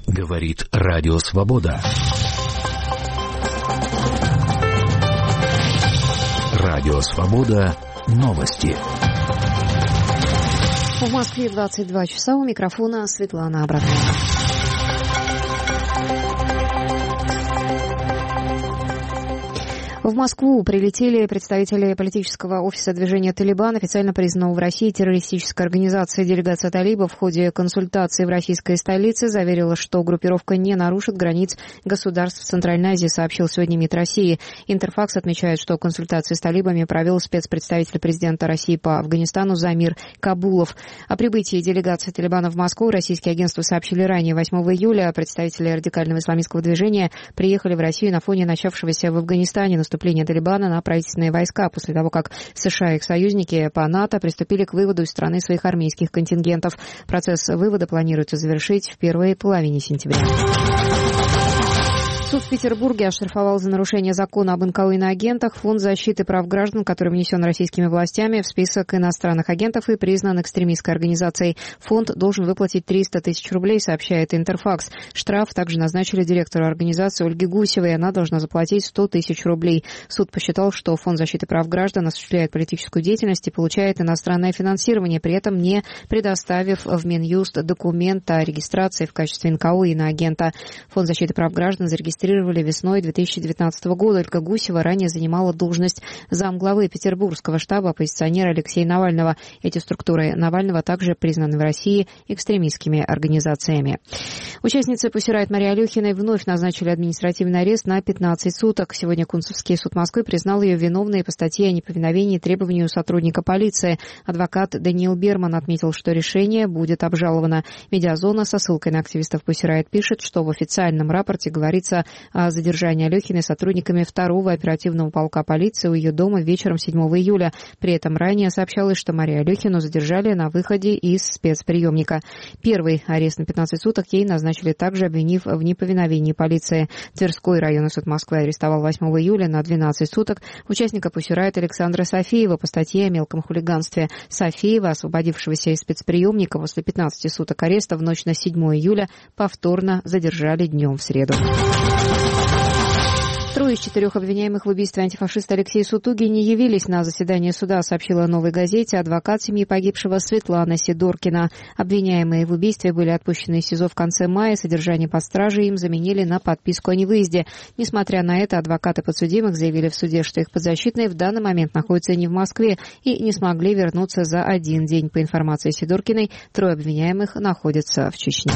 Говорит Радио Свобода. Радио Свобода. Новости. В Москве 22 часа. У микрофона Светлана Абрамова. В Москву прилетели представители политического офиса движения «Талибан», официально признанного в России террористической организацией. Делегация талибов в ходе консультаций в российской столице заверила, что группировка не нарушит границ государств Центральной Азии, сообщил сегодня МИД России. Интерфакс отмечает, что консультации с талибами провел спецпредставитель президента России по Афганистану Замир Кабулов. О прибытии делегации «Талибана» в Москву российские агентства сообщили ранее. 8 июля представители радикального исламистского движения приехали в Россию на фоне начавшегося в Афганистане наступления Талибана на правительственные войска после того, как США и их союзники по НАТО приступили к выводу из страны своих армейских контингентов. Процесс вывода планируется завершить в первой половине сентября. Суд в Петербурге оштрафовал за нарушение закона об НКО иноагентах Фонд защиты прав граждан, который внесен российскими властями в список иностранных агентов и признан экстремистской организацией. Фонд должен выплатить 300 тысяч рублей, сообщает Интерфакс. Штраф также назначили директору организации Ольге Гусевой, и она должна заплатить 100 тысяч рублей. Суд посчитал, что Фонд защиты прав граждан осуществляет политическую деятельность и получает иностранное финансирование, при этом не предоставив в Минюст документ о регистрации в качестве НКО иноагента. Фонд защиты прав граждан зарегистрировали весной 2019 года. Ольга Гусева ранее занимала должность замглавы петербургского штаба оппозиционера Алексея Навального. Эти структуры Навального также признаны в России экстремистскими организациями. Участнице Pussy Riot Марии Алехиной вновь назначили административный арест на 15 суток. Сегодня Кунцевский суд Москвы признал ее виновной по статье о неповиновении требованию сотрудника полиции. Адвокат Даниил Берман отметил, что решение будет обжаловано. Медиазона со ссылкой на активистов Pussy Riot пишет, что в официальном рапорте говорится о задержании Алехиной сотрудниками 2-го оперативного полка полиции у ее дома вечером 7 июля. При этом ранее сообщалось, что Марию Алехину задержали на выходе из спецприемника. Первый арест на 15 суток ей назначили также, обвинив в неповиновении полиции. Тверской районный суд Москвы арестовал 8 июля на 12 суток участника Pussy Riot Александра Софиева по статье о мелком хулиганстве. Софиева, освободившегося из спецприемника после 15 суток ареста в ночь на 7 июля, повторно задержали днем в среду. 3 из 4 обвиняемых в убийстве антифашиста Алексея Сутуги не явились на заседание суда, сообщила «Новой газете» адвокат семьи погибшего Светлана Сидоркина. Обвиняемые в убийстве были отпущены из СИЗО в конце мая, содержание под стражей им заменили на подписку о невыезде. Несмотря на это, адвокаты подсудимых заявили в суде, что их подзащитные в данный момент находятся не в Москве и не смогли вернуться за один день. По информации Сидоркиной, 3 обвиняемых находятся в Чечне.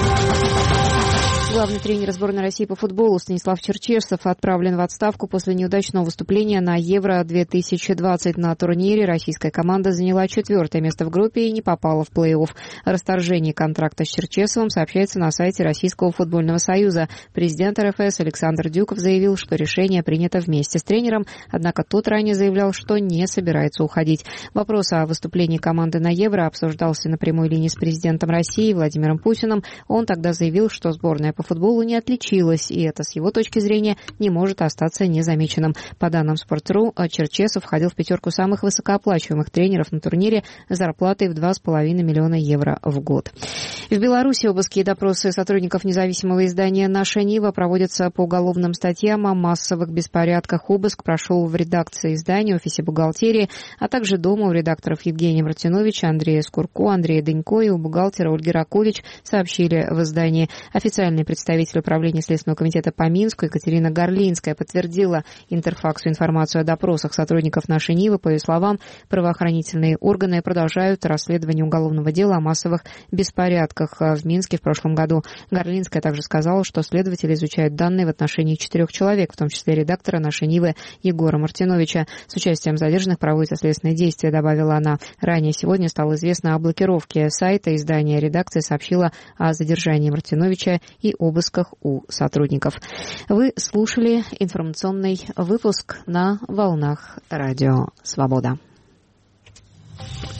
Главный тренер сборной России по футболу Станислав Черчесов отправлен в отставку после неудачного выступления на Евро-2020. На турнире российская команда заняла 4-е место в группе и не попала в плей-офф. О расторжении контракта с Черчесовым сообщается на сайте Российского футбольного союза. Президент РФС Александр Дюков заявил, что решение принято вместе с тренером, однако тот ранее заявлял, что не собирается уходить. Вопрос о выступлении команды на Евро обсуждался на прямой линии с президентом России Владимиром Путиным. Он тогда заявил, что сборная по футболу не отличилась, и это, с его точки зрения, не может остаться незамеченным. По данным Sports.ru, Черчесов входил в 5 самых высокооплачиваемых тренеров на турнире с зарплатой в 2,5 миллиона евро в год. В Беларуси обыски и допросы сотрудников независимого издания «Наша Нива» проводятся по уголовным статьям о массовых беспорядках. Обыск прошел в редакции издания, офисе бухгалтерии, а также дома у редакторов Евгения Мартиновича, Андрея Скурко, Андрея Дынько и у бухгалтера Ольги Ракович, сообщили в издании. Официальный представитель управления Следственного комитета по Минску Екатерина Горлинская подтвердила Интерфаксу информацию о допросах сотрудников «Нашей Нивы». По ее словам, правоохранительные органы продолжают расследование уголовного дела о массовых беспорядках в Минске в прошлом году. Горлинская также сказала, что следователи изучают данные в отношении 4 человек, в том числе редактора «Нашей Нивы» Егора Мартиновича. С участием задержанных проводятся следственные действия, добавила она. Ранее сегодня стало известно о блокировке сайта. Издание «Редакция» сообщила о задержании Мартиновича и обысках у сотрудников. Вы слушали информационный выпуск на волнах Радио Свобода.